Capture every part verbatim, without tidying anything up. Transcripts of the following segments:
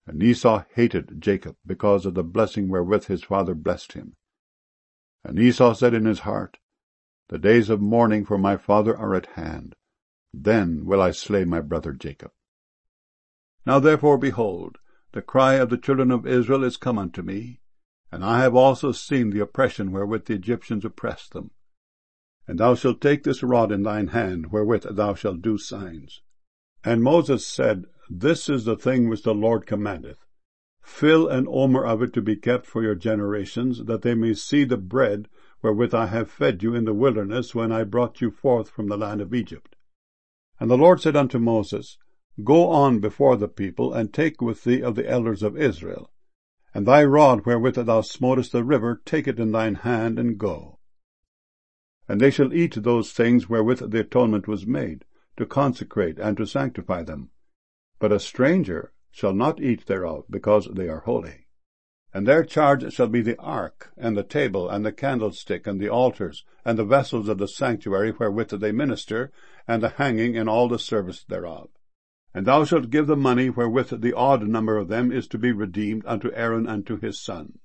And Esau hated Jacob because of the blessing wherewith his father blessed him. And Esau said in his heart, The days of mourning for my father are at hand. Then will I slay my brother Jacob. Now therefore, behold, the cry of the children of Israel is come unto me, and I have also seen the oppression wherewith the Egyptians oppress them. And thou shalt take this rod in thine hand, wherewith thou shalt do signs. And Moses said, This is the thing which the Lord commandeth. Fill an omer of it to be kept for your generations, that they may see the bread wherewith I have fed you in the wilderness when I brought you forth from the land of Egypt. And the Lord said unto Moses, Go on before the people, and take with thee of the elders of Israel. And thy rod wherewith thou smotest the river, take it in thine hand, and go. And they shall eat those things wherewith the atonement was made, to consecrate and to sanctify them. But a stranger shall not eat thereof, because they are holy. And their charge shall be the ark, and the table, and the candlestick, and the altars, and the vessels of the sanctuary wherewith they minister, and the hanging and all the service thereof. And thou shalt give the money wherewith the odd number of them is to be redeemed unto Aaron and to his sons.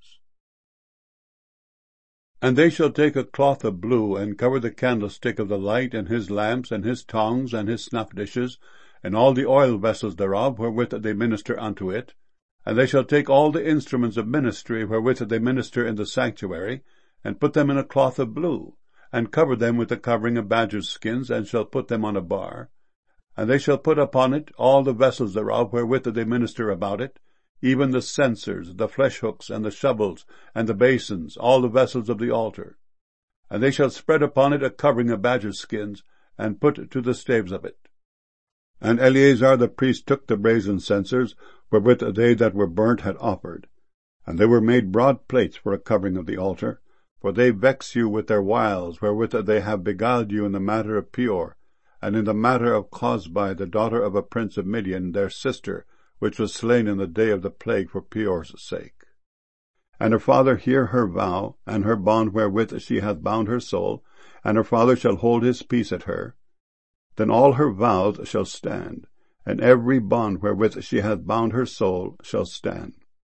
And they shall take a cloth of blue, and cover the candlestick of the light, and his lamps, and his tongs, and his snuff dishes, and all the oil vessels thereof, wherewith they minister unto it. And they shall take all the instruments of ministry wherewith they minister in the sanctuary, and put them in a cloth of blue, and cover them with the covering of badgers' skins, and shall put them on a bar. And they shall put upon it all the vessels thereof wherewith they minister about it, even the censers, the flesh hooks, and the shovels, and the basins, all the vessels of the altar. And they shall spread upon it a covering of badgers' skins, and put to the staves of it. And Eleazar the priest took the brazen censers, wherewith they that were burnt had offered. And they were made broad plates for a covering of the altar, for they vex you with their wiles, wherewith they have beguiled you in the matter of Peor, and in the matter of Cosbi, the daughter of a prince of Midian, their sister, which was slain in the day of the plague for Peor's sake. And her father hear her vow, and her bond wherewith she hath bound her soul, and her father shall hold his peace at her. Then all her vows shall stand, and every bond wherewith she hath bound her soul shall stand.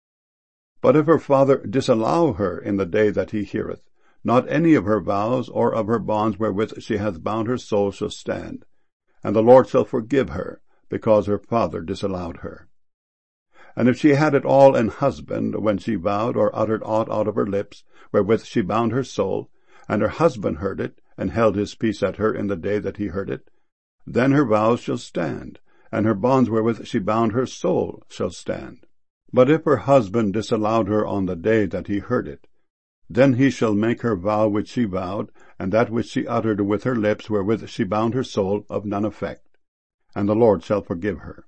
But if her father disallow her in the day that he heareth, not any of her vows or of her bonds wherewith she hath bound her soul shall stand, and the Lord shall forgive her, because her father disallowed her. And if she had at all an husband, when she vowed or uttered aught out of her lips, wherewith she bound her soul, and her husband heard it, and held his peace at her in the day that he heard it, then her vows shall stand, and her bonds wherewith she bound her soul shall stand. But if her husband disallowed her on the day that he heard it, then he shall make her vow which she vowed, and that which she uttered with her lips wherewith she bound her soul, of none effect, and the Lord shall forgive her.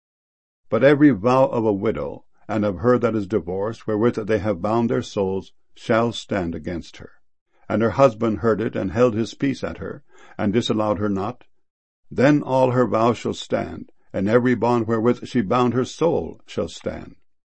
But every vow of a widow, and of her that is divorced, wherewith they have bound their souls, shall stand against her. And her husband heard it, and held his peace at her, and disallowed her not, then all her vows shall stand, and every bond wherewith she bound her soul shall stand.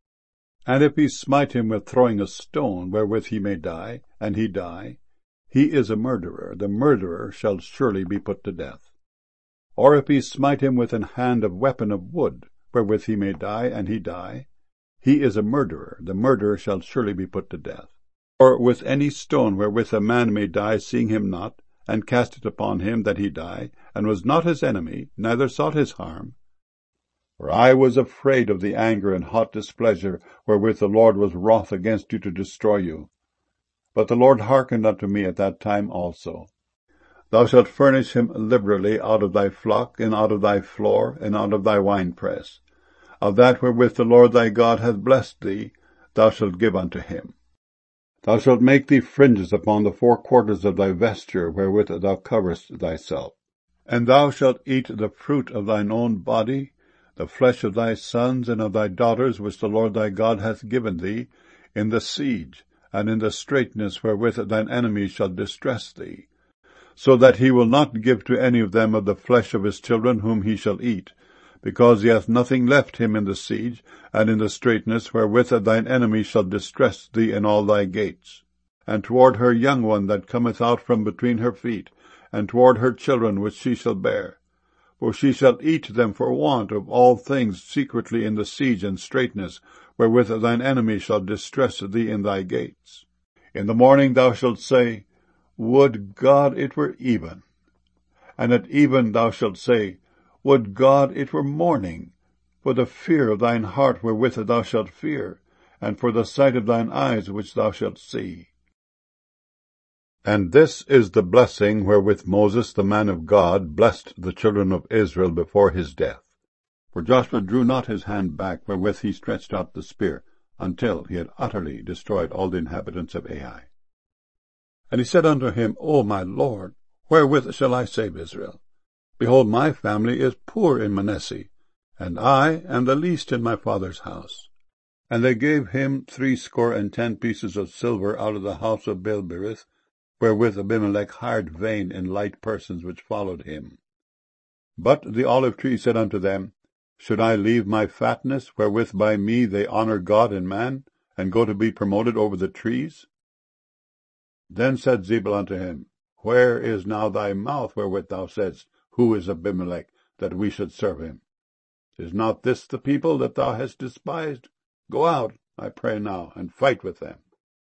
And if he smite him with throwing a stone, wherewith he may die, and he die, he is a murderer, the murderer shall surely be put to death. Or if he smite him with an hand of weapon of wood, wherewith he may die, and he die, he is a murderer, the murderer shall surely be put to death. Or with any stone wherewith a man may die, seeing him not, and cast it upon him that he die, and was not his enemy, neither sought his harm. For I was afraid of the anger and hot displeasure wherewith the Lord was wroth against you to destroy you. But the Lord hearkened unto me at that time also. Thou shalt furnish him liberally out of thy flock, and out of thy floor, and out of thy winepress. Of that wherewith the Lord thy God hath blessed thee, thou shalt give unto him. Thou shalt make thee fringes upon the four quarters of thy vesture, wherewith thou coverest thyself. And thou shalt eat the fruit of thine own body, the flesh of thy sons and of thy daughters, which the Lord thy God hath given thee, in the siege, and in the straitness wherewith thine enemies shall distress thee, so that he will not give to any of them of the flesh of his children whom he shall eat, because he hath nothing left him in the siege, and in the straitness wherewith thine enemies shall distress thee in all thy gates, and toward her young one that cometh out from between her feet, and toward her children which she shall bear. for she shall eat them for want of all things secretly in the siege and straitness, wherewith thine enemy shall distress thee in thy gates. In the morning thou shalt say, Would God it were even. And at even thou shalt say, Would God it were morning, for the fear of thine heart wherewith thou shalt fear, and for the sight of thine eyes which thou shalt see. And this is the blessing wherewith Moses the man of God blessed the children of Israel before his death. For Joshua drew not his hand back wherewith he stretched out the spear, until he had utterly destroyed all the inhabitants of Ai. And he said unto him, O my Lord, wherewith shall I save Israel? Behold, my family is poor in Manasseh, and I am the least in my father's house. And they gave him threescore and ten pieces of silver out of the house of Baal-berith, wherewith Abimelech hired vain and light persons which followed him. But the olive tree said unto them, Should I leave my fatness, wherewith by me they honour God and man, and go to be promoted over the trees? Then said Zebul unto him, Where is now thy mouth, wherewith thou saidst, Who is Abimelech, that we should serve him? Is not this the people that thou hast despised? Go out, I pray now, and fight with them.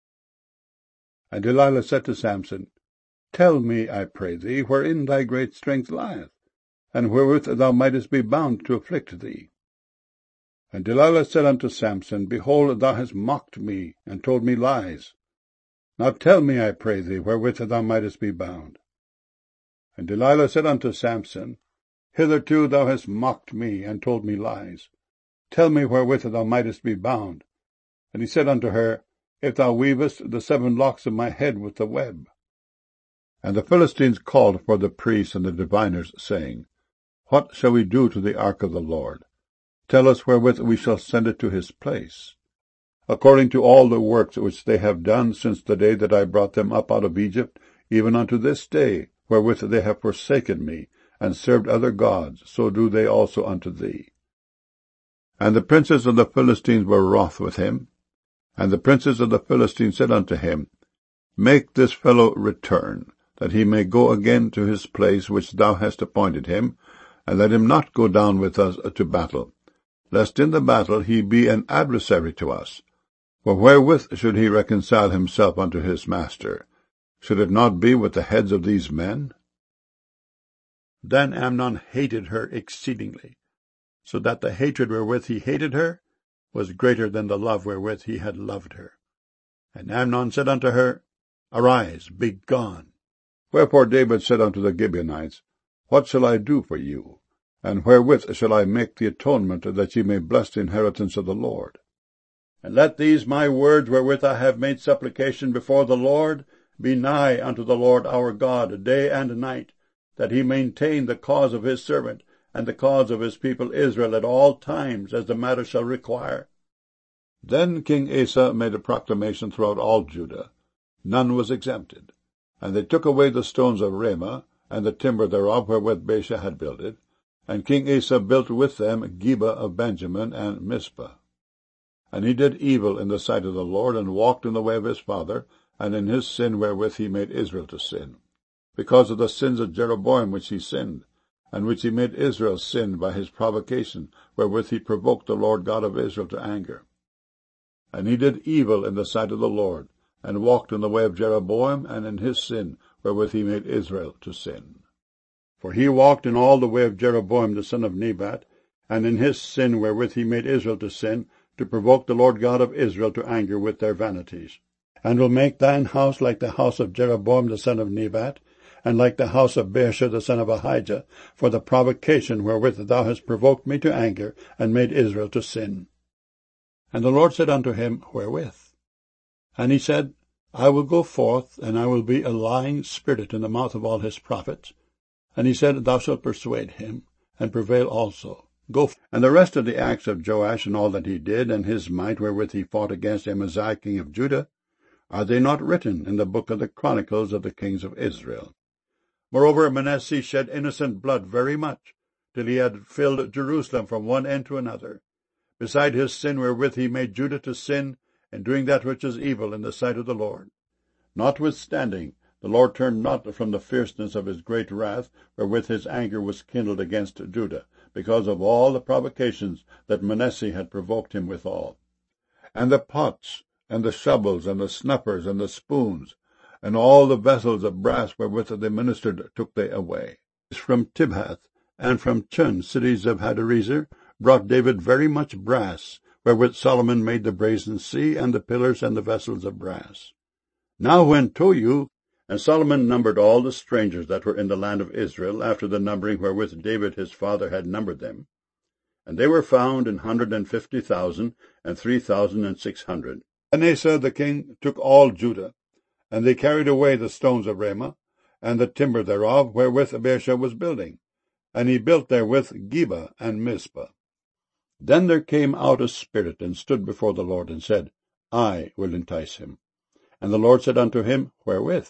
And Delilah said to Samson, Tell me, I pray thee, wherein thy great strength lieth, and wherewith thou mightest be bound to afflict thee. And Delilah said unto Samson, Behold, thou hast mocked me, and told me lies. Now tell me, I pray thee, wherewith thou mightest be bound. And Delilah said unto Samson, Hitherto thou hast mocked me, and told me lies. Tell me wherewith thou mightest be bound. And he said unto her, If thou weavest the seven locks of my head with the web. And the Philistines called for the priests and the diviners, saying, What shall we do to the ark of the Lord? Tell us wherewith we shall send it to his place. According to all the works which they have done since the day that I brought them up out of Egypt, even unto this day, wherewith they have forsaken me, and served other gods, so do they also unto thee. And the princes of the Philistines were wroth with him. And the princes of the Philistines said unto him, Make this fellow return, that he may go again to his place which thou hast appointed him, and let him not go down with us to battle, lest in the battle he be an adversary to us. For wherewith should he reconcile himself unto his master? Should it not be with the heads of these men? Then Amnon hated her exceedingly, so that the hatred wherewith he hated her was greater than the love wherewith he had loved her. And Amnon said unto her, Arise, be gone. Wherefore David said unto the Gibeonites, What shall I do for you? And wherewith shall I make the atonement, that ye may bless the inheritance of the Lord? And let these my words wherewith I have made supplication before the Lord be nigh unto the Lord our God day and night, that he maintain the cause of his servant, and the cause of his people Israel at all times, as the matter shall require. Then King Asa made a proclamation throughout all Judah. None was exempted. And they took away the stones of Ramah, and the timber thereof wherewith Baasha had builded. And King Asa built with them Geba of Benjamin and Mizpah. And he did evil in the sight of the Lord, and walked in the way of his father, and in his sin wherewith he made Israel to sin, because of the sins of Jeroboam which he sinned, and which he made Israel sin by his provocation, wherewith he provoked the Lord God of Israel to anger. And he did evil in the sight of the Lord, and walked in the way of Jeroboam, and in his sin wherewith he made Israel to sin. For he walked in all the way of Jeroboam the son of Nebat, and in his sin wherewith he made Israel to sin, to provoke the Lord God of Israel to anger with their vanities. And will make thine house like the house of Jeroboam the son of Nebat, and like the house of Baasha the son of Ahijah, for the provocation wherewith thou hast provoked me to anger, and made Israel to sin. And the Lord said unto him, Wherewith? And he said, I will go forth, and I will be a lying spirit in the mouth of all his prophets. And he said, Thou shalt persuade him, and prevail also. Go. And the rest of the acts of Joash, and all that he did, and his might wherewith he fought against Amaziah king of Judah, are they not written in the book of the Chronicles of the kings of Israel? Moreover, Manasseh shed innocent blood very much, till he had filled Jerusalem from one end to another, beside his sin wherewith he made Judah to sin, in doing that which is evil in the sight of the Lord. Notwithstanding, The Lord turned not from the fierceness of his great wrath, wherewith his anger was kindled against Judah, because of all the provocations that Manasseh had provoked him withal. And the pots, and the shovels, and the snuffers, and the spoons, and all the vessels of brass wherewith they ministered took they away. From Tibhath, and from Chun, cities of Hadarezer, brought David very much brass, wherewith Solomon made the brazen sea, and the pillars, and the vessels of brass. Now when Tohu, and Solomon numbered all the strangers that were in the land of Israel, after the numbering wherewith David his father had numbered them, and they were found an hundred and fifty thousand, and three thousand and six hundred. And Asa the king took all Judah, and they carried away the stones of Ramah, and the timber thereof, wherewith Baasha was building, and he built therewith Geba and Mizpah. Then there came out a spirit, and stood before the Lord, and said, I will entice him. And the Lord said unto him, Wherewith?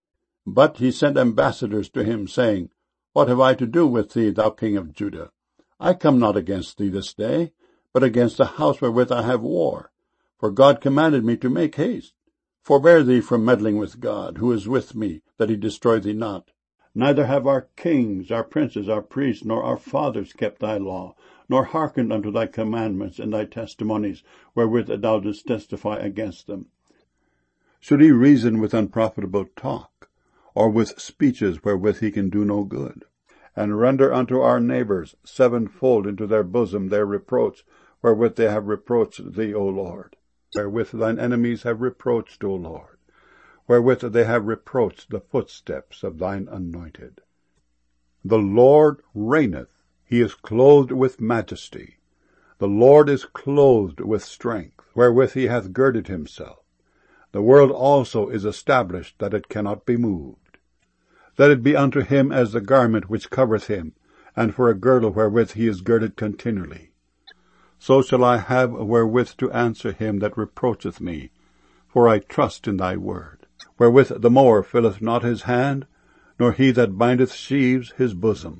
But he sent ambassadors to him, saying, What have I to do with thee, thou king of Judah? I come not against thee this day, but against the house wherewith I have war. For God commanded me to make haste. Forbear thee from meddling with God, who is with me, that he destroy thee not. Neither have our kings, our princes, our priests, nor our fathers kept thy law, nor hearkened unto thy commandments and thy testimonies, wherewith thou didst testify against them. Should he reason with unprofitable talk, or with speeches wherewith he can do no good, and render unto our neighbours sevenfold into their bosom their reproach, wherewith they have reproached thee, O Lord, wherewith thine enemies have reproached, O Lord, wherewith they have reproached the footsteps of thine anointed. The Lord reigneth, he is clothed with majesty. The Lord is clothed with strength, wherewith he hath girded himself. The world also is established, that it cannot be moved. Let it be unto him as the garment which covereth him, and for a girdle wherewith he is girded continually. So shall I have wherewith to answer him that reproacheth me, for I trust in thy word. Wherewith the mower filleth not his hand, nor he that bindeth sheaves his bosom.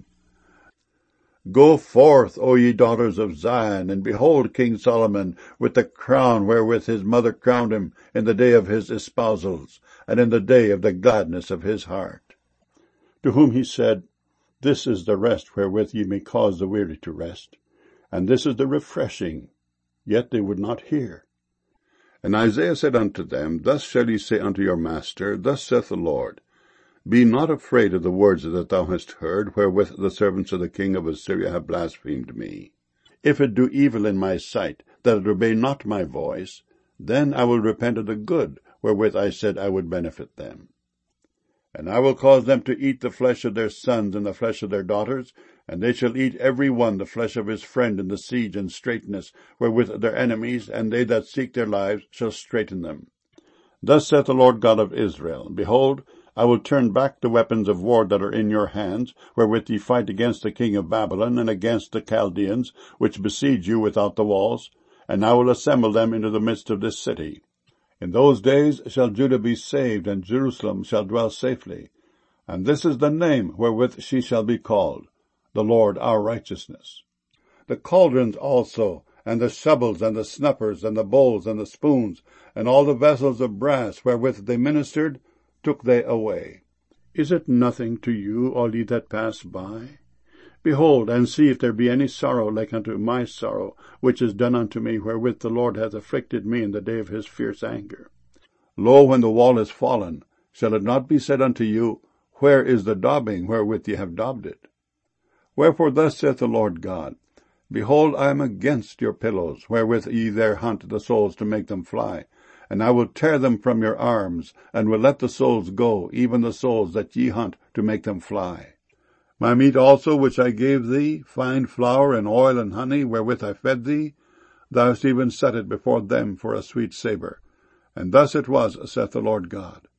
Go forth, O ye daughters of Zion, and behold King Solomon with the crown wherewith his mother crowned him in the day of his espousals, and in the day of the gladness of his heart. To whom he said, This is the rest wherewith ye may cause the weary to rest, and this is the refreshing. Yet they would not hear. And Isaiah said unto them, Thus shall ye say unto your master, Thus saith the Lord, Be not afraid of the words that thou hast heard, wherewith the servants of the king of Assyria have blasphemed me. If it do evil in my sight, that it obey not my voice, then I will repent of the good, wherewith I said I would benefit them. And I will cause them to eat the flesh of their sons and the flesh of their daughters, and they shall eat every one the flesh of his friend in the siege and straitness, wherewith their enemies, and they that seek their lives, shall straiten them. Thus saith the Lord God of Israel, Behold, I will turn back the weapons of war that are in your hands, wherewith ye fight against the king of Babylon, and against the Chaldeans, which besiege you without the walls, and I will assemble them into the midst of this city. In those days shall Judah be saved, and Jerusalem shall dwell safely. And this is the name wherewith she shall be called, the Lord our righteousness. The cauldrons also, and the shovels, and the snuffers, and the bowls, and the spoons, and all the vessels of brass wherewith they ministered, took they away. Is it nothing to you, all ye that pass by? Behold, and see if there be any sorrow like unto my sorrow, which is done unto me, wherewith the Lord hath afflicted me in the day of his fierce anger. Lo, when the wall is fallen, shall it not be said unto you, Where is the daubing wherewith ye have daubed it? Wherefore thus saith the Lord God, Behold, I am against your pillows, wherewith ye there hunt the souls to make them fly, and I will tear them from your arms, and will let the souls go, even the souls that ye hunt to make them fly. My meat also which I gave thee, fine flour and oil and honey, wherewith I fed thee, thou hast even set it before them for a sweet savour. And thus it was, saith the Lord God.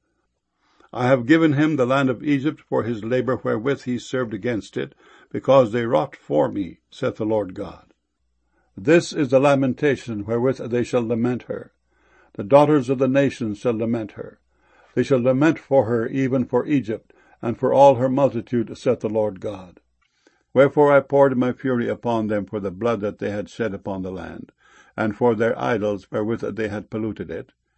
I have given him the land of Egypt for his labour wherewith he served against it, because they wrought for me, saith the Lord God. This is the lamentation wherewith they shall lament her. The daughters of the nations shall lament her. They shall lament for her, even for Egypt, and for all her multitude, saith the Lord God. Wherefore I poured my fury upon them for the blood that they had shed upon the land, and for their idols wherewith they had polluted it.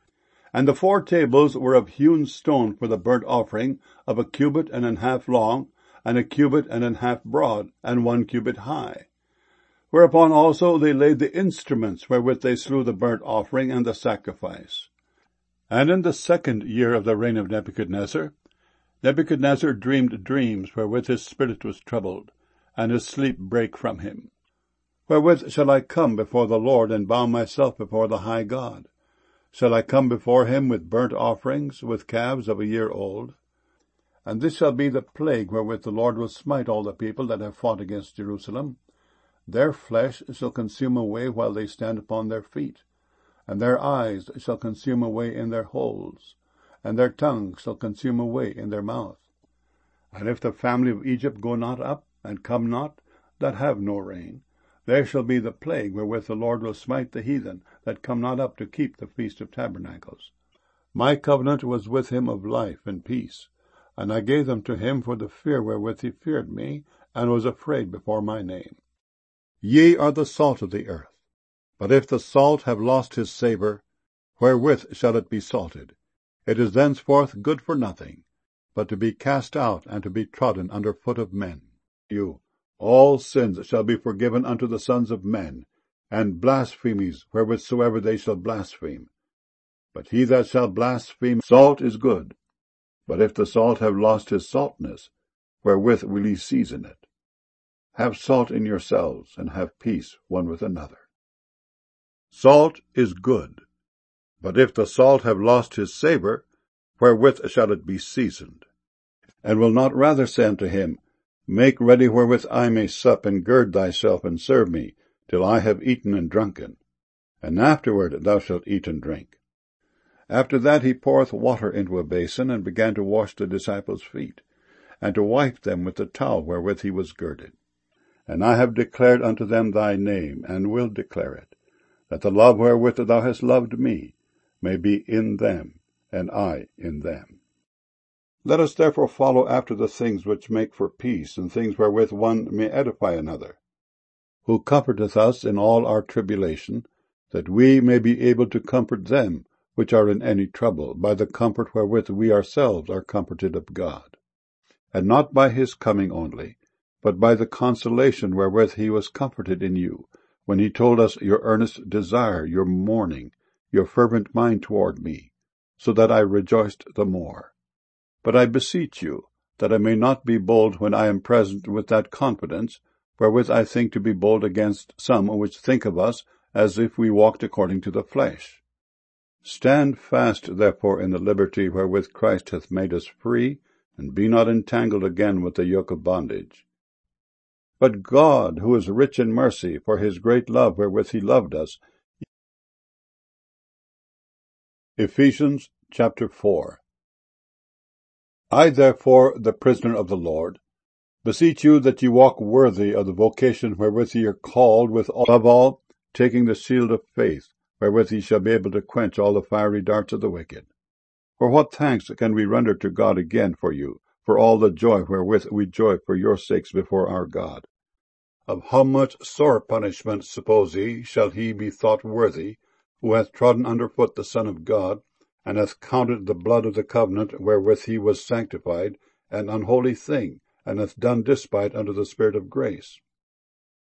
And the four tables were of hewn stone for the burnt offering, of a cubit and an half long, and a cubit and an half broad, and one cubit high. Whereupon also they laid the instruments wherewith they slew the burnt offering and the sacrifice. And in the second year of the reign of Nebuchadnezzar, Nebuchadnezzar dreamed dreams wherewith his spirit was troubled, and his sleep brake from him. Wherewith shall I come before the Lord, and bow myself before the high God? Shall I come before him with burnt offerings, with calves of a year old? And this shall be the plague wherewith the Lord will smite all the people that have fought against Jerusalem. Their flesh shall consume away while they stand upon their feet, and their eyes shall consume away in their holes, and their tongue shall consume away in their mouth. And if the family of Egypt go not up, and come not, that have no rain, there shall be the plague wherewith the Lord will smite the heathen that come not up to keep the Feast of Tabernacles. My covenant was with him of life and peace, and I gave them to him for the fear wherewith he feared me, and was afraid before my name. Ye are the salt of the earth. But if the salt have lost his savour, wherewith shall it be salted? It is thenceforth good for nothing, but to be cast out and to be trodden under foot of men. You, all sins shall be forgiven unto the sons of men, and blasphemies wherewithsoever they shall blaspheme. But he that shall blaspheme, salt is good. But if the salt have lost his saltness, wherewith will ye season it? Have salt in yourselves, and have peace one with another. Salt is good. But if the salt have lost his savour, wherewith shall it be seasoned? And will not rather say unto him, Make ready wherewith I may sup, and gird thyself, and serve me, till I have eaten and drunken, and afterward thou shalt eat and drink. After that he poureth water into a basin, and began to wash the disciples' feet, and to wipe them with the towel wherewith he was girded. And I have declared unto them thy name, and will declare it, that the love wherewith thou hast loved me may be in them, and I in them. Let us therefore follow after the things which make for peace, and things wherewith one may edify another, who comforteth us in all our tribulation, that we may be able to comfort them which are in any trouble, by the comfort wherewith we ourselves are comforted of God. And not by his coming only, but by the consolation wherewith he was comforted in you, when he told us your earnest desire, your mourning, your fervent mind toward me, so that I rejoiced the more. But I beseech you, that I may not be bold when I am present with that confidence, wherewith I think to be bold against some which think of us as if we walked according to the flesh. Stand fast, therefore, in the liberty wherewith Christ hath made us free, and be not entangled again with the yoke of bondage. But God, who is rich in mercy, for his great love wherewith he loved us. Ephesians chapter four. I therefore, the prisoner of the Lord, beseech you that ye walk worthy of the vocation wherewith ye are called, with all, above all, taking the shield of faith, wherewith ye shall be able to quench all the fiery darts of the wicked. For what thanks can we render to God again for you, for all the joy wherewith we joy for your sakes before our God? Of how much sore punishment, suppose ye, shall he be thought worthy, who hath trodden under foot the Son of God, and hath counted the blood of the covenant wherewith he was sanctified an unholy thing, and hath done despite unto the Spirit of grace?